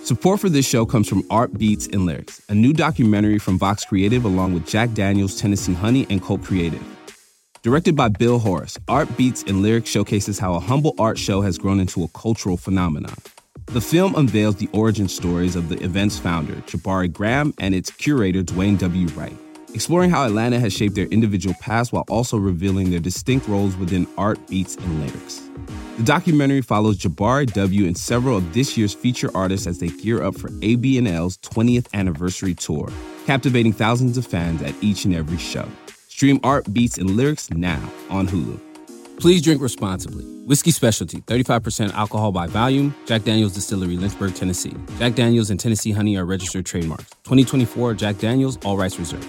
Support for this show comes from Art Beats and Lyrics, a new documentary from Vox Creative along with Jack Daniels, Tennessee Honey, and Cult Creative. Directed by Bill Horace, Art Beats and Lyrics showcases how a humble art show has grown into a cultural phenomenon. The film unveils the origin stories of the event's founder, Jabari Graham, and its curator, Dwayne W. Wright, exploring how Atlanta has shaped their individual paths while also revealing their distinct roles within Art Beats and Lyrics. The documentary follows Jabari W. and several of this year's feature artists as they gear up for ABNL's 20th anniversary tour, captivating thousands of fans at each and every show. Stream Art Beats and Lyrics now on Hulu. Please drink responsibly. Whiskey Specialty, 35% alcohol by volume. Jack Daniels Distillery, Lynchburg, Tennessee. Jack Daniels and Tennessee Honey are registered trademarks. 2024 Jack Daniels, all rights reserved.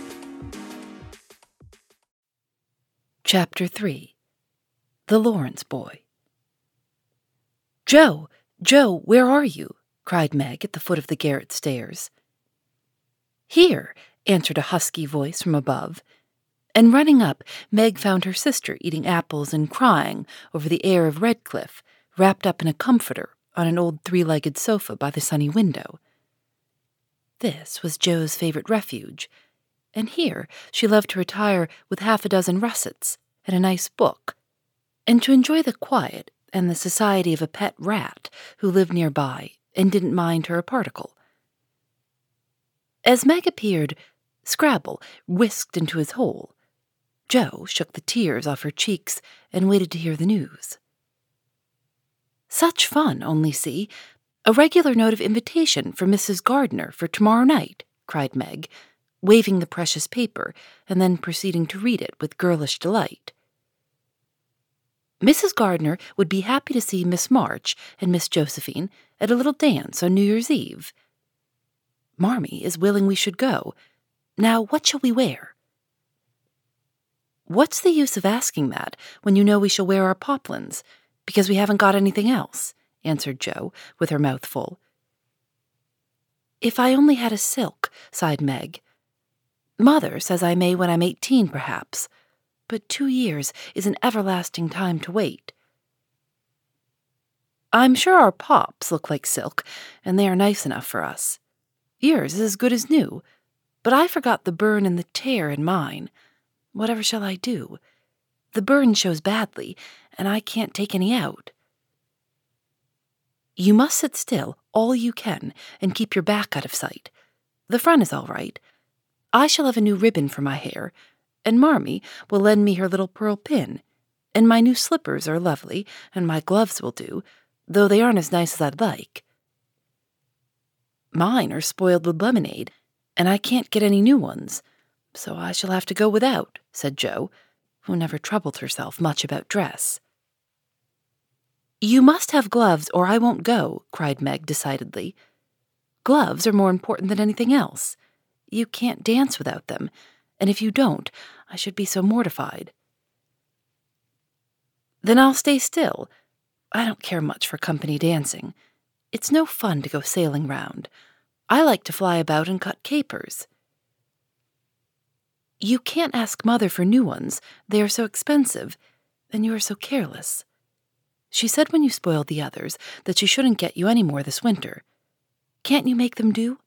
Chapter 3. The Lawrence Boy. Joe, where are you? Cried Meg at the foot of the garret stairs. Here, answered a husky voice from above. And running up, Meg found her sister eating apples and crying over the air of Redcliffe, wrapped up in a comforter on an old three-legged sofa by the sunny window. This was Joe's favorite refuge, and here she loved to retire with half a dozen russets and a nice book, and to enjoy the quiet and the society of a pet rat who lived nearby and didn't mind her a particle. As Meg appeared, Scrabble whisked into his hole. Joe shook the tears off her cheeks and waited to hear the news. Such fun, only see. A regular note of invitation for Mrs. Gardner for tomorrow night, cried Meg, waving the precious paper and then proceeding to read it with girlish delight. Mrs. Gardner would be happy to see Miss March and Miss Josephine at a little dance on New Year's Eve. Marmee is willing we should go. Now, what shall we wear? What's the use of asking that when you know we shall wear our poplins, because we haven't got anything else? Answered Joe, with her mouth full. If I only had a silk, sighed Meg. Mother says I may when I'm 18, perhaps, but 2 years is an everlasting time to wait. I'm sure our pops look like silk, and they are nice enough for us. Yours is as good as new, but I forgot the burn and the tear in mine. Whatever shall I do? The burn shows badly, and I can't take any out. You must sit still all you can and keep your back out of sight. The front is all right. I shall have a new ribbon for my hair, and Marmee will lend me her little pearl pin, and my new slippers are lovely, and my gloves will do, though they aren't as nice as I'd like. Mine are spoiled with lemonade, and I can't get any new ones, so I shall have to go without, said Joe, who never troubled herself much about dress. You must have gloves or I won't go, cried Meg decidedly. Gloves are more important than anything else. You can't dance without them, and if you don't, I should be so mortified. Then I'll stay still. I don't care much for company dancing. It's no fun to go sailing round. I like to fly about and cut capers. You can't ask Mother for new ones. They are so expensive, and you are so careless. She said when you spoiled the others that she shouldn't get you any more this winter. Can't you make them do?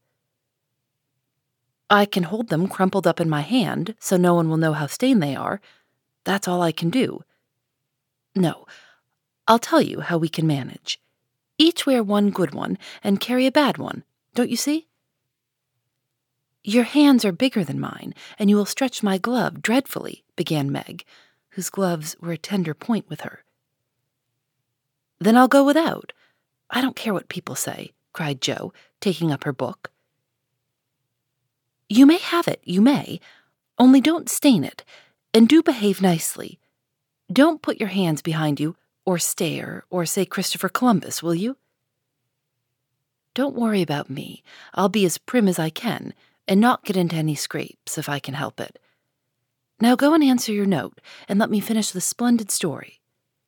I can hold them crumpled up in my hand so no one will know how stained they are. That's all I can do. No, I'll tell you how we can manage. Each wear one good one and carry a bad one, don't you see? Your hands are bigger than mine, and you will stretch my glove dreadfully, began Meg, whose gloves were a tender point with her. Then I'll go without. I don't care what people say, cried Joe, taking up her book. You may have it, you may, only don't stain it, and do behave nicely. Don't put your hands behind you, or stare, or say Christopher Columbus, will you? Don't worry about me. I'll be as prim as I can, and not get into any scrapes if I can help it. Now go and answer your note, and let me finish the splendid story.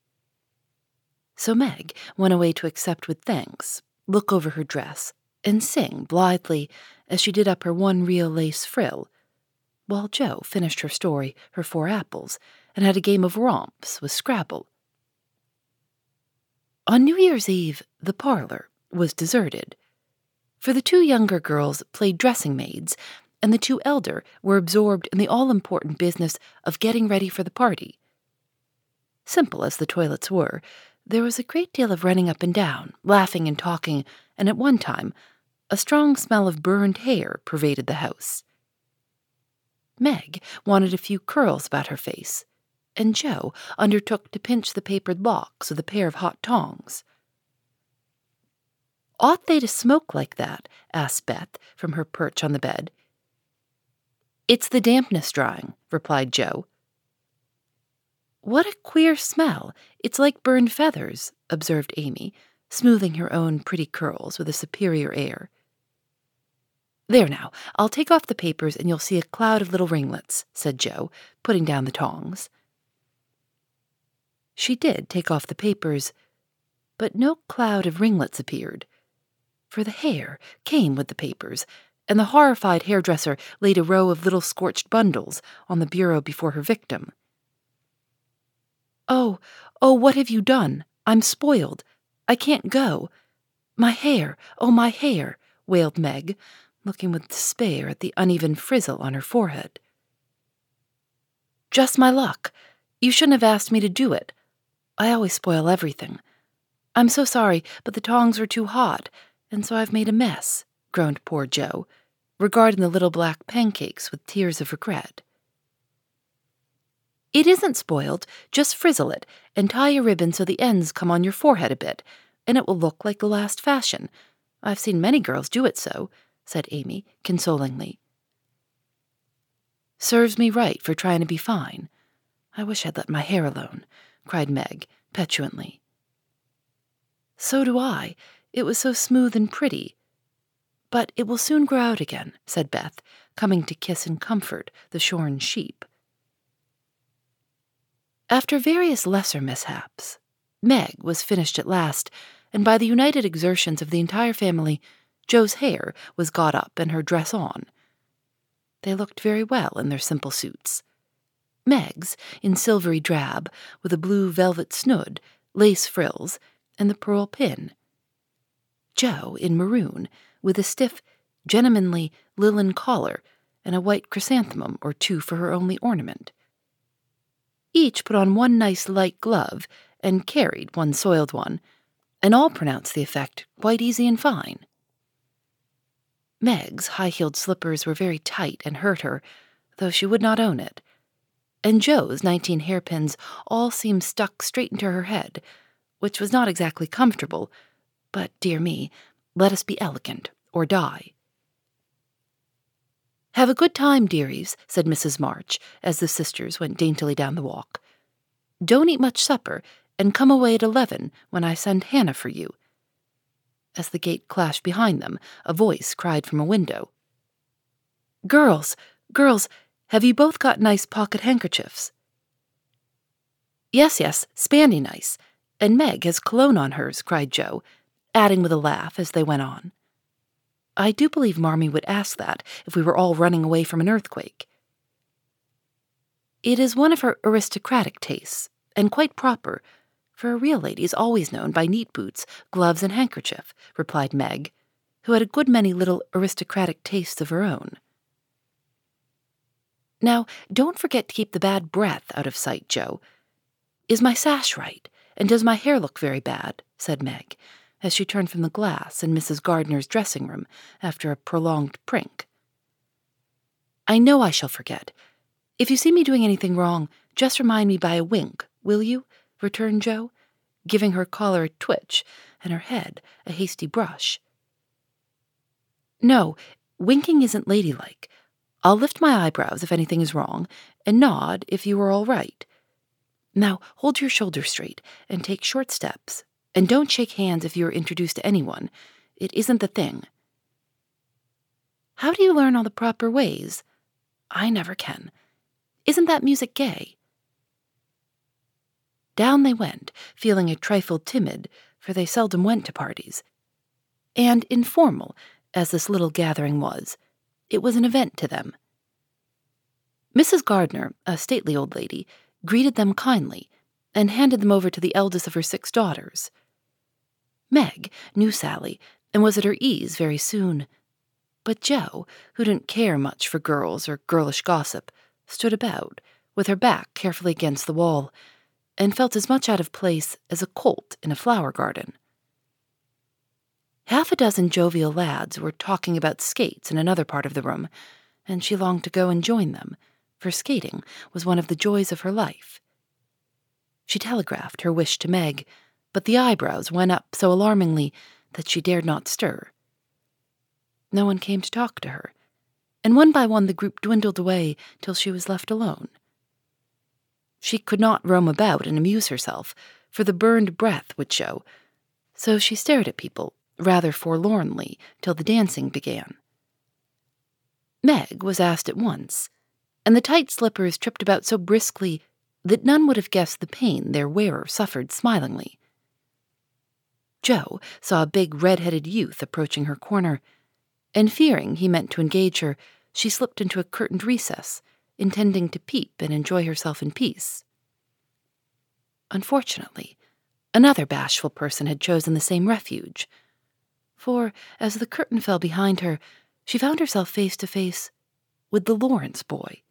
So Meg went away to accept with thanks, look over her dress, and sing blithely as she did up her one real lace frill, while Jo finished her story, her 4 apples, and had a game of romps with Scrabble. On New Year's Eve, the parlor was deserted. For the 2 younger girls played dressing maids, and the 2 elder were absorbed in the all-important business of getting ready for the party. Simple as the toilets were, there was a great deal of running up and down, laughing and talking, and at one time, a strong smell of burned hair pervaded the house. Meg wanted a few curls about her face, and Jo undertook to pinch the papered locks with a pair of hot tongs. "Ought they to smoke like that?" asked Beth from her perch on the bed. "It's the dampness drying," replied Jo. "What a queer smell! It's like burned feathers," observed Amy, smoothing her own pretty curls with a superior air. "There now, I'll take off the papers and you'll see a cloud of little ringlets," said Jo, putting down the tongs. She did take off the papers, but no cloud of ringlets appeared, for the hair came with the papers, and the horrified hairdresser laid a row of little scorched bundles on the bureau before her victim. Oh, what have you done? I'm spoiled. I can't go. My hair, oh, my hair," wailed Meg, looking with despair at the uneven frizzle on her forehead. "Just my luck. You shouldn't have asked me to do it. I always spoil everything. I'm so sorry, but the tongs were too hot, and so I've made a mess," groaned poor Jo, regarding the little black pancakes with tears of regret. "It isn't spoiled. Just frizzle it, and tie a ribbon so the ends come on your forehead a bit, and it will look like the last fashion. I've seen many girls do it so," said Amy, consolingly. "Serves me right for trying to be fine. I wish I'd let my hair alone," cried Meg, petulantly. "So do I. It was so smooth and pretty. But it will soon grow out again," said Beth, coming to kiss and comfort the shorn sheep. After various lesser mishaps, Meg was finished at last, and by the united exertions of the entire family, Jo's hair was got up and her dress on. They looked very well in their simple suits. Meg's in silvery drab, with a blue velvet snood, lace frills, and the pearl pin. Jo in maroon, with a stiff, gentlemanly linen collar and a white chrysanthemum or 2 for her only ornament. Each put on one nice light glove and carried one soiled one, and all pronounced the effect quite easy and fine. Meg's high-heeled slippers were very tight and hurt her, though she would not own it, and Jo's 19 hairpins all seemed stuck straight into her head, which was not exactly comfortable, but, dear me, let us be elegant or die. "Have a good time, dearies," said Mrs. March, as the sisters went daintily down the walk. "Don't eat much supper, and come away at 11 when I send Hannah for you." As the gate clashed behind them, a voice cried from a window, Girls, have you both got nice pocket handkerchiefs?" Yes, spandy nice, and Meg has cologne on hers," cried Jo, adding with a laugh as they went on, "I do believe Marmee would ask that if we were all running away from an earthquake." "It is one of her aristocratic tastes, and quite proper, for a real lady is always known by neat boots, gloves, and handkerchief," replied Meg, who had a good many little aristocratic tastes of her own. "Now, don't forget to keep the bad breath out of sight, Jo. Is my sash right, and does my hair look very bad?" said Meg, as she turned from the glass in Mrs. Gardner's dressing room after a prolonged prink. "I know I shall forget. If you see me doing anything wrong, just remind me by a wink, will you?" returned Jo, giving her collar a twitch and her head a hasty brush. "No, winking isn't ladylike. I'll lift my eyebrows if anything is wrong, and nod if you are all right. Now hold your shoulders straight and take short steps, and don't shake hands if you are introduced to anyone. It isn't the thing." "How do you learn all the proper ways? I never can. Isn't that music gay?" Down they went, feeling a trifle timid, for they seldom went to parties. And informal, as this little gathering was, it was an event to them. Mrs. Gardner, a stately old lady, greeted them kindly, and handed them over to the eldest of her 6 daughters. Meg knew Sally, and was at her ease very soon. But Jo, who didn't care much for girls or girlish gossip, stood about, with her back carefully against the wall, and felt as much out of place as a colt in a flower garden. Half a dozen jovial lads were talking about skates in another part of the room, and she longed to go and join them, for skating was one of the joys of her life. She telegraphed her wish to Meg, but the eyebrows went up so alarmingly that she dared not stir. No one came to talk to her, and one by one the group dwindled away till she was left alone. She could not roam about and amuse herself, for the burned breath would show, so she stared at people rather forlornly till the dancing began. Meg was asked at once, and the tight slippers tripped about so briskly that none would have guessed the pain their wearer suffered smilingly. Jo saw a big red-headed youth approaching her corner, and fearing he meant to engage her, she slipped into a curtained recess, intending to peep and enjoy herself in peace. Unfortunately, another bashful person had chosen the same refuge, for, as the curtain fell behind her, she found herself face to face with the Lawrence boy.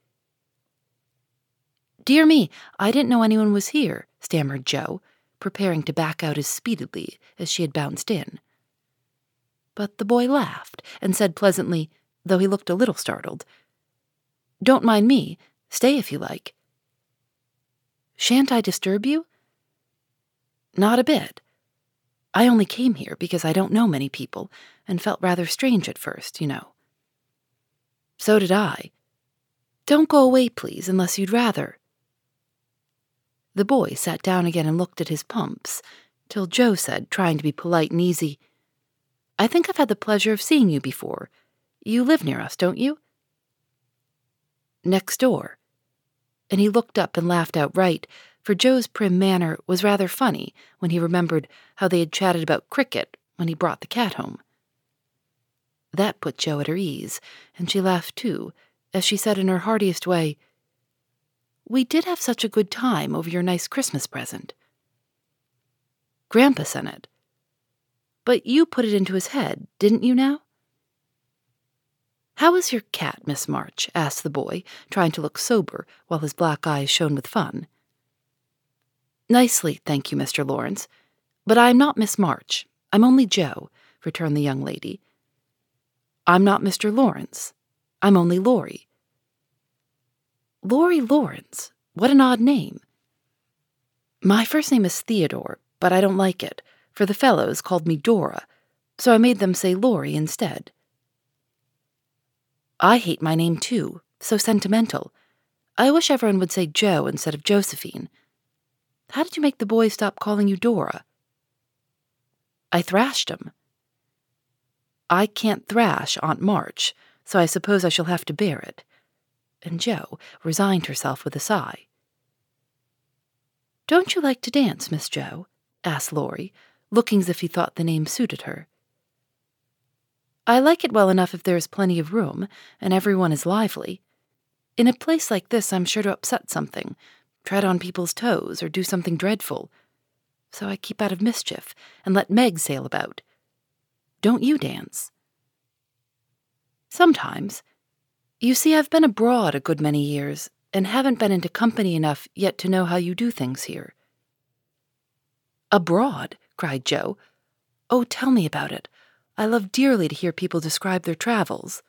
"Dear me, I didn't know anyone was here," stammered Jo, preparing to back out as speedily as she had bounced in. But the boy laughed and said pleasantly, though he looked a little startled, "Don't mind me. Stay if you like." "Shan't I disturb you?" "Not a bit. I only came here because I don't know many people, and felt rather strange at first, you know." "So did I. Don't go away, please, unless you'd rather." The boy sat down again and looked at his pumps, till Jo said, trying to be polite and easy, "I think I've had the pleasure of seeing you before. You live near us, don't you?" "Next door." And he looked up and laughed outright, for Jo's prim manner was rather funny when he remembered how they had chatted about cricket when he brought the cat home. That put Jo at her ease, and she laughed too, as she said in her heartiest way, "We did have such a good time over your nice Christmas present." "Grandpa sent it. But you put it into his head, didn't you now?" "How is your cat, Miss March?" asked the boy, trying to look sober while his black eyes shone with fun. "Nicely, thank you, Mr. Lawrence. But I'm not Miss March. I'm only Jo," returned the young lady. "I'm not Mr. Lawrence. I'm only Laurie." "Laurie Lawrence? What an odd name." "My first name is Theodore, but I don't like it, for the fellows called me Dora, so I made them say Laurie instead." "I hate my name too, so sentimental. I wish everyone would say Jo instead of Josephine. How did you make the boys stop calling you Dora?" "I thrashed 'em." "I can't thrash Aunt March, so I suppose I shall have to bear it." And Jo resigned herself with a sigh. "Don't you like to dance, Miss Jo?" asked Laurie, looking as if he thought the name suited her. "I like it well enough if there is plenty of room, and everyone is lively. In a place like this I'm sure to upset something, tread on people's toes, or do something dreadful. So I keep out of mischief and let Meg sail about. Don't you dance?" "Sometimes. You see, I've been abroad a good many years, and haven't been into company enough yet to know how you do things here." "Abroad?" cried Jo. "Oh, tell me about it. I love dearly to hear people describe their travels."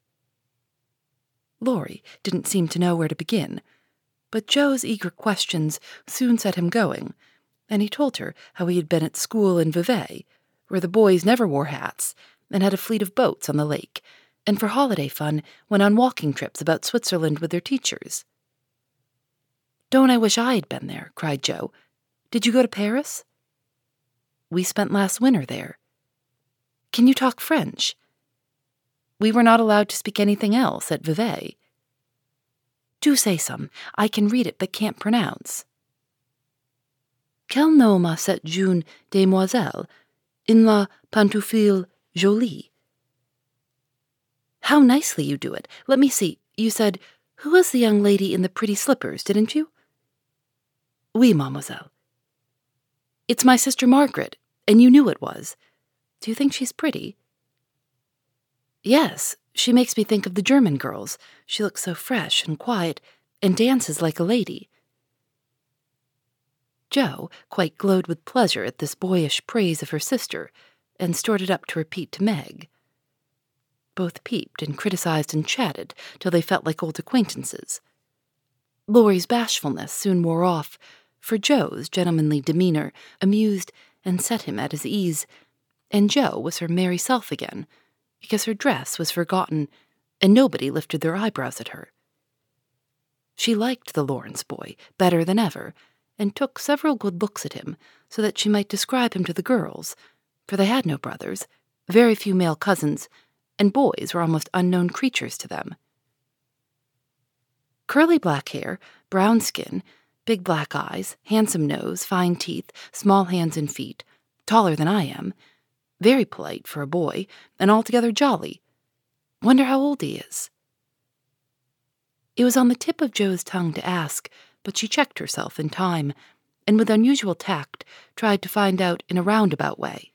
Laurie didn't seem to know where to begin, but Jo's eager questions soon set him going, and he told her how he had been at school in Vevey, where the boys never wore hats, and had a fleet of boats on the lake, and for holiday fun went on walking trips about Switzerland with their teachers. "Don't I wish I had been there," cried Jo. "Did you go to Paris?" "We spent last winter there." "Can you talk French?" "We were not allowed to speak anything else at Vevey." "Do say some. I can read it but can't pronounce." "Quel nom a cette jeune demoiselle in la pantoufle jolie?" "How nicely you do it. Let me see. You said, 'Who was the young lady in the pretty slippers,' didn't you?" "Oui, mademoiselle." "It's my sister Margaret, and you knew it was." Do you think she's pretty?" "Yes, she makes me think of the German girls. She looks so fresh and quiet and dances like a lady." Jo quite glowed with pleasure at this boyish praise of her sister and stored it up to repeat to Meg. Both peeped and criticized and chatted till they felt like old acquaintances. Laurie's bashfulness soon wore off, for Jo's gentlemanly demeanor amused and set him at his ease, and Jo was her merry self again, because her dress was forgotten and nobody lifted their eyebrows at her. She liked the Lawrence boy better than ever, and took several good looks at him so that she might describe him to the girls, for they had no brothers, very few male cousins, and boys were almost unknown creatures to them. Curly black hair, brown skin, big black eyes, handsome nose, fine teeth, small hands and feet, taller than I am, very polite for a boy, and altogether jolly. Wonder how old he is. It was on the tip of Jo's tongue to ask, but she checked herself in time, and with unusual tact tried to find out in a roundabout way.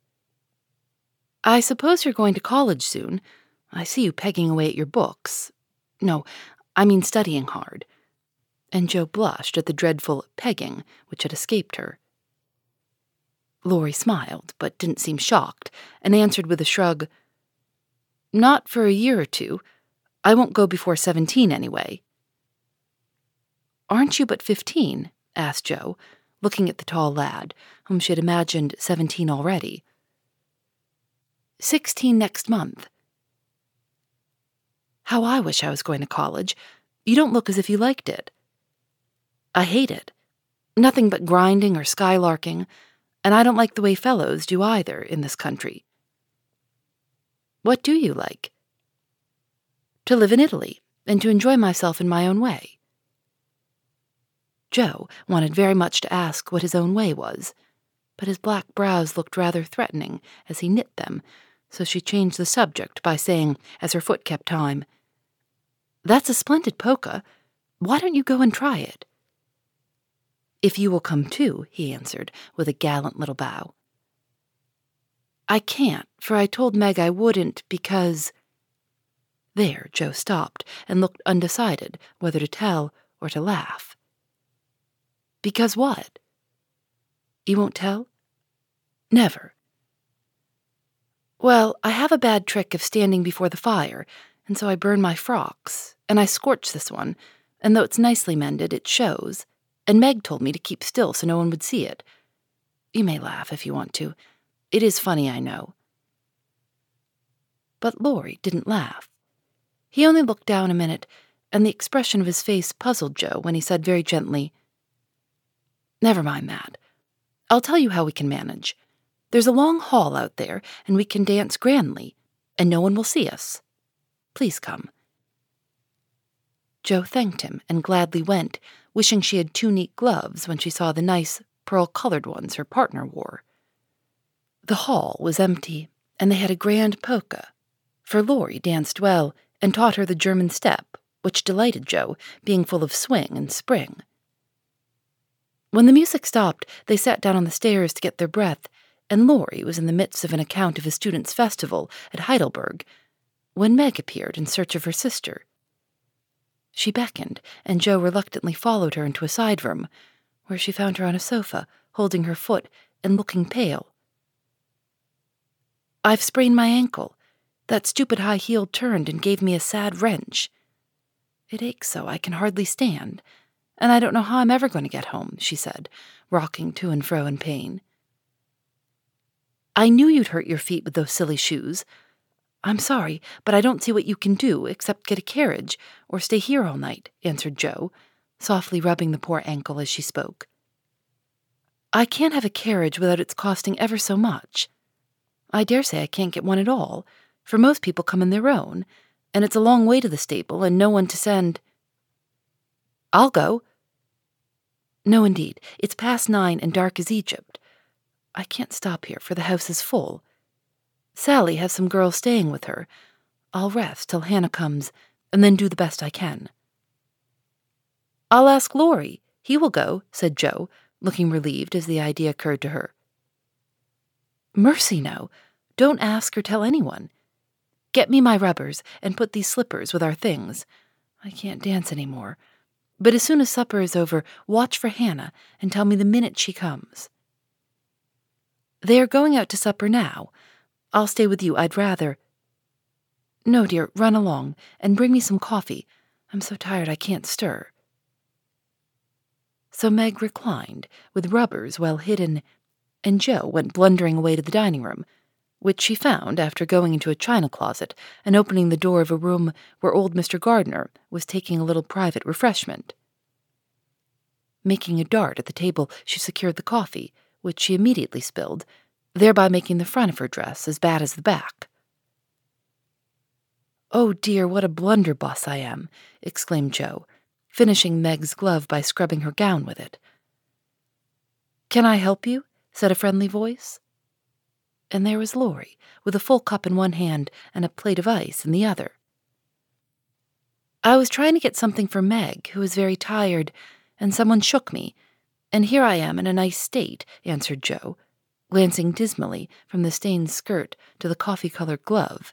"I suppose you're going to college soon. I see you pegging away at your books. No, I mean studying hard." And Jo blushed at the dreadful pegging which had escaped her. Laurie smiled, but didn't seem shocked, and answered with a shrug, "Not for a year or two. I won't go before 17 anyway." "Aren't you but 15?" asked Jo, looking at the tall lad, whom she had imagined 17 already. 16 next month." "How I wish I was going to college. You don't look as if you liked it." "I hate it. Nothing but grinding or skylarking, and I don't like the way fellows do either in this country." "What do you like?" "To live in Italy, and to enjoy myself in my own way." Jo wanted very much to ask what his own way was, but his black brows looked rather threatening as he knit them, so she changed the subject by saying, as her foot kept time, "That's a splendid polka. Why don't you go and try it?" "If you will come too," he answered, with a gallant little bow. "I can't, for I told Meg I wouldn't because—" There Jo stopped and looked undecided whether to tell or to laugh. "Because what?" "You won't tell?" "Never." "Well, I have a bad trick of standing before the fire, and so I burn my frocks, and I scorch this one, and though it's nicely mended, it shows, and Meg told me to keep still so no one would see it. You may laugh if you want to. It is funny, I know." But Laurie didn't laugh. He only looked down a minute, and the expression of his face puzzled Jo when he said very gently, "Never mind that. I'll tell you how we can manage. There's a long hall out there, and we can dance grandly, and no one will see us. Please come." Jo thanked him and gladly went, wishing she had 2 neat gloves when she saw the nice, pearl-colored ones her partner wore. The hall was empty, and they had a grand polka, for Laurie danced well and taught her the German step, which delighted Jo, being full of swing and spring. When the music stopped, they sat down on the stairs to get their breath, and Laurie was in the midst of an account of a students' festival at Heidelberg, when Meg appeared in search of her sister. She beckoned, and Jo reluctantly followed her into a side room, where she found her on a sofa, holding her foot and looking pale. "I've sprained my ankle. That stupid high heel turned and gave me a sad wrench. It aches so I can hardly stand, and I don't know how I'm ever going to get home," she said, rocking to and fro in pain. "I knew you'd hurt your feet with those silly shoes. I'm sorry, but I don't see what you can do except get a carriage or stay here all night," answered Jo, softly rubbing the poor ankle as she spoke. "I can't have a carriage without its costing ever so much. I dare say I can't get one at all, for most people come in their own, and it's a long way to the stable and no one to send—" "I'll go." "No, indeed. It's past 9 and dark as Egypt. I can't stop here, for the house is full. Sally has some girls staying with her. I'll rest till Hannah comes, and then do the best I can." "I'll ask Laurie. He will go," said Jo, looking relieved as the idea occurred to her. "Mercy, no. Don't ask or tell anyone. Get me my rubbers and put these slippers with our things. I can't dance any more. But as soon as supper is over, watch for Hannah and tell me the minute she comes." "They are going out to supper now. I'll stay with you, I'd rather—" "No, dear, run along and bring me some coffee. I'm so tired I can't stir." So Meg reclined, with rubbers well hidden, and Jo went blundering away to the dining room, which she found after going into a china closet and opening the door of a room where old Mr. Gardner was taking a little private refreshment. Making a dart at the table, she secured the coffee, which she immediately spilled, thereby making the front of her dress as bad as the back. "Oh dear, what a blunderbuss I am," exclaimed Jo, finishing Meg's glove by scrubbing her gown with it. "Can I help you?" said a friendly voice. And there was Laurie, with a full cup in one hand and a plate of ice in the other. "I was trying to get something for Meg, who is very tired, and someone shook me, and here I am in a nice state," answered Jo, glancing dismally from the stained skirt to the coffee-colored glove.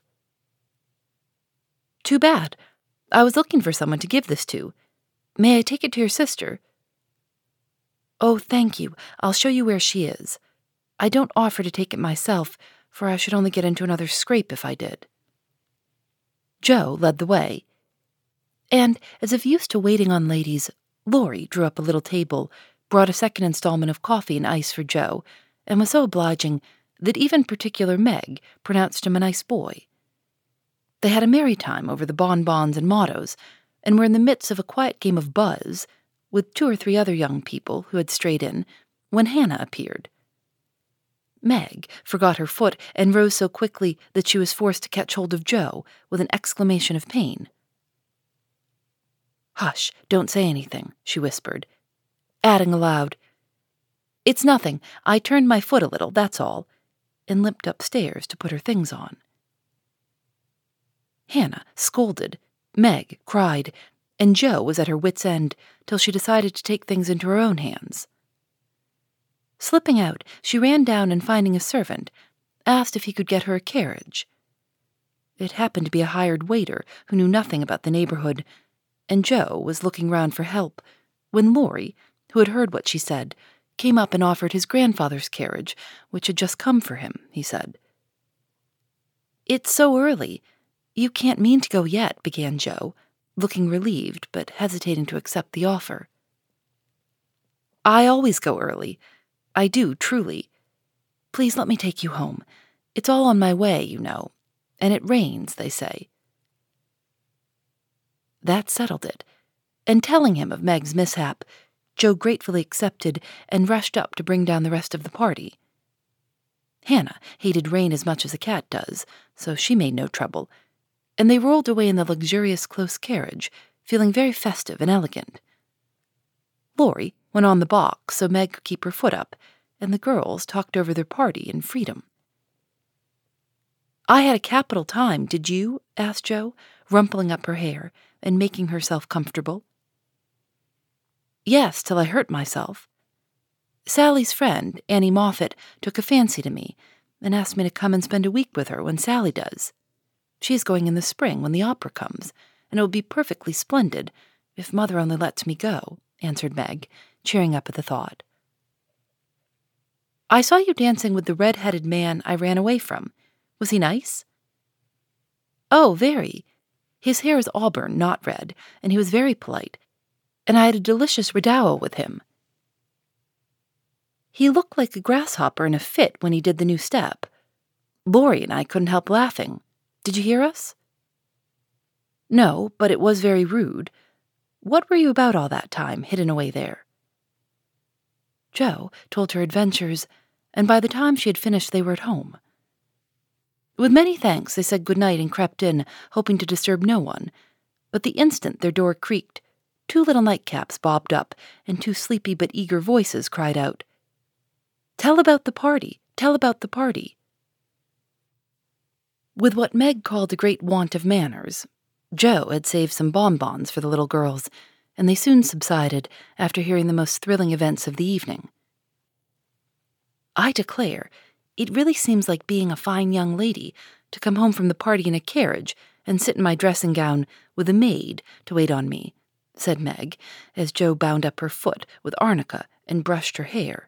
"Too bad. I was looking for someone to give this to. May I take it to your sister?" "Oh, thank you. I'll show you where she is. I don't offer to take it myself, for I should only get into another scrape if I did." Jo led the way, and, as if used to waiting on ladies, Laurie drew up a little table, brought a second installment of coffee and ice for Jo, and was so obliging that even particular Meg pronounced him a nice boy. They had a merry time over the bonbons and mottos, and were in the midst of a quiet game of buzz, with 2 or 3 other young people who had strayed in, when Hannah appeared. Meg forgot her foot and rose so quickly that she was forced to catch hold of Jo with an exclamation of pain. "Hush, don't say anything," she whispered, adding aloud, "It's nothing. I turned my foot a little, that's all," and limped upstairs to put her things on. Hannah scolded, Meg cried, and Jo was at her wits' end till she decided to take things into her own hands. Slipping out, she ran down and finding a servant, asked if he could get her a carriage. It happened to be a hired waiter who knew nothing about the neighborhood, and Jo was looking round for help when Laurie, who had heard what she said, came up and offered his grandfather's carriage, which had just come for him, he said. "It's so early. You can't mean to go yet," began Jo, looking relieved but hesitating to accept the offer. "I always go early. I do, truly. Please let me take you home. It's all on my way, you know, and it rains, they say." That settled it, and telling him of Meg's mishap, Jo gratefully accepted and rushed up to bring down the rest of the party. Hannah hated rain as much as a cat does, so she made no trouble, and they rolled away in the luxurious close carriage, feeling very festive and elegant. Laurie went on the box so Meg could keep her foot up, and the girls talked over their party in freedom. "I had a capital time, did you?" asked Jo, rumpling up her hair and making herself comfortable. "Yes, till I hurt myself. Sally's friend, Annie Moffat, took a fancy to me and asked me to come and spend a week with her when Sally does. She is going in the spring when the opera comes, and it will be perfectly splendid if Mother only lets me go," answered Meg, cheering up at the thought. "I saw you dancing with the red-headed man I ran away from. Was he nice?" "Oh, very. His hair is auburn, not red, and he was very polite, and I had a delicious redowa with him. He looked like a grasshopper in a fit when he did the new step. Laurie and I couldn't help laughing. Did you hear us?" "No, but it was very rude. What were you about all that time, hidden away there?" Jo told her adventures, and by the time she had finished they were at home. With many thanks they said good night and crept in, hoping to disturb no one, but the instant their door creaked, 2 little nightcaps bobbed up, and 2 sleepy but eager voices cried out, "Tell about the party! Tell about the party!" With what Meg called a great want of manners, Jo had saved some bonbons for the little girls, and they soon subsided after hearing the most thrilling events of the evening. "I declare, It really seems like being a fine young lady to come home from the party in a carriage and sit in my dressing gown with a maid to wait on me," said Meg, as Jo bound up her foot with arnica and brushed her hair.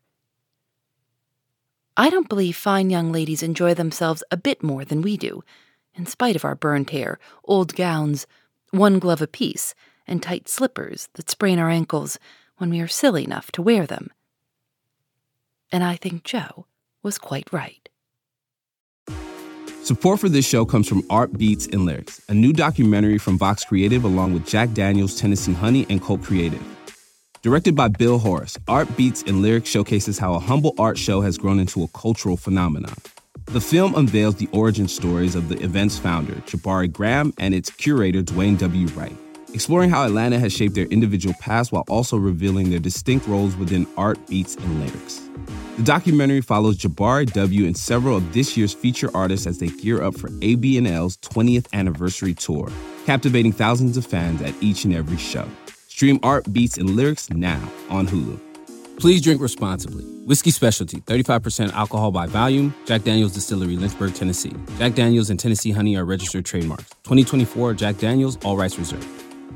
"I don't believe fine young ladies enjoy themselves a bit more than we do, in spite of our burned hair, old gowns, one glove apiece, and tight slippers that sprain our ankles when we are silly enough to wear them." And I think Jo was quite right. Support for this show comes from Art Beats and Lyrics, a new documentary from Vox Creative along with Jack Daniels, Tennessee Honey, and Colt Creative. Directed by Bill Horace, Art Beats and Lyrics showcases how a humble art show has grown into a cultural phenomenon. The film unveils the origin stories of the event's founder, Jabari Graham, and its curator, Dwayne W. Wright, exploring how Atlanta has shaped their individual paths while also revealing their distinct roles within Art Beats and Lyrics. The documentary follows Jabari W. and several of this year's feature artists as they gear up for ABNL's 20th anniversary tour, captivating thousands of fans at each and every show. Stream Art Beats and Lyrics now on Hulu. Please drink responsibly. Whiskey Specialty, 35% alcohol by volume. Jack Daniel's Distillery, Lynchburg, Tennessee. Jack Daniel's and Tennessee Honey are registered trademarks. 2024 Jack Daniel's, all rights reserved.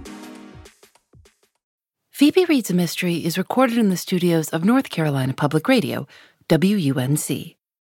Phoebe Reads a Mystery is recorded in the studios of North Carolina Public Radio, WUNC.